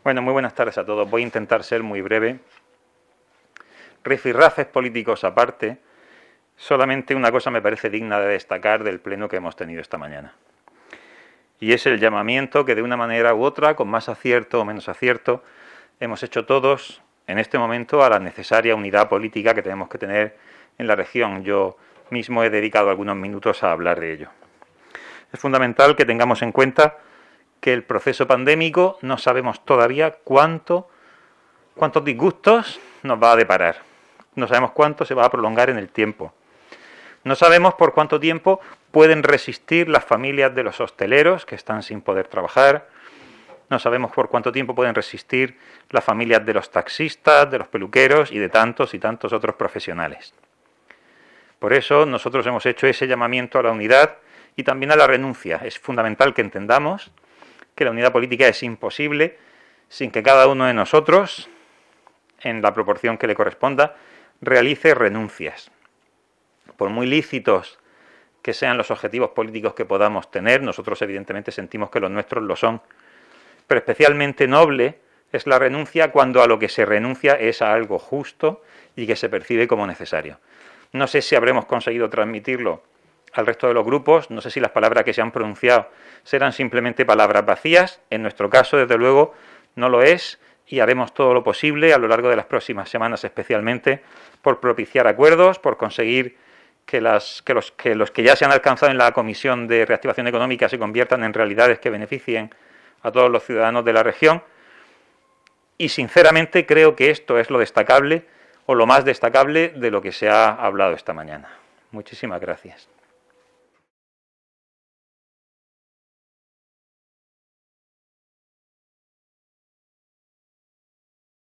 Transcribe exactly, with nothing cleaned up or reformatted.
Bueno, muy buenas tardes a todos. Voy a intentar ser muy breve. Rifirrafes políticos aparte, solamente una cosa me parece digna de destacar del pleno que hemos tenido esta mañana. Y es el llamamiento que de una manera u otra, con más acierto o menos acierto, hemos hecho todos en este momento a la necesaria unidad política que tenemos que tener en la región. Yo mismo he dedicado algunos minutos a hablar de ello. Es fundamental que tengamos en cuenta que el proceso pandémico no sabemos todavía cuánto, cuántos disgustos nos va a deparar. No sabemos cuánto se va a prolongar en el tiempo. No sabemos por cuánto tiempo pueden resistir las familias de los hosteleros que están sin poder trabajar. No sabemos por cuánto tiempo pueden resistir las familias de los taxistas, de los peluqueros y de tantos y tantos otros profesionales. Por eso nosotros hemos hecho ese llamamiento a la unidad y también a la renuncia. Es fundamental que entendamos que la unidad política es imposible sin que cada uno de nosotros, en la proporción que le corresponda, realice renuncias. Por muy lícitos que sean los objetivos políticos que podamos tener, nosotros evidentemente sentimos que los nuestros lo son, pero especialmente noble es la renuncia cuando a lo que se renuncia es a algo justo y que se percibe como necesario. No sé si habremos conseguido transmitirlo al resto de los grupos, no sé si las palabras que se han pronunciado serán simplemente palabras vacías. En nuestro caso, desde luego, no lo es, y haremos todo lo posible a lo largo de las próximas semanas, especialmente por propiciar acuerdos, por conseguir que, las, que, los, que los que ya se han alcanzado en la Comisión de Reactivación Económica se conviertan en realidades que beneficien a todos los ciudadanos de la región. Y sinceramente creo que esto es lo destacable o lo más destacable de lo que se ha hablado esta mañana. Muchísimas gracias.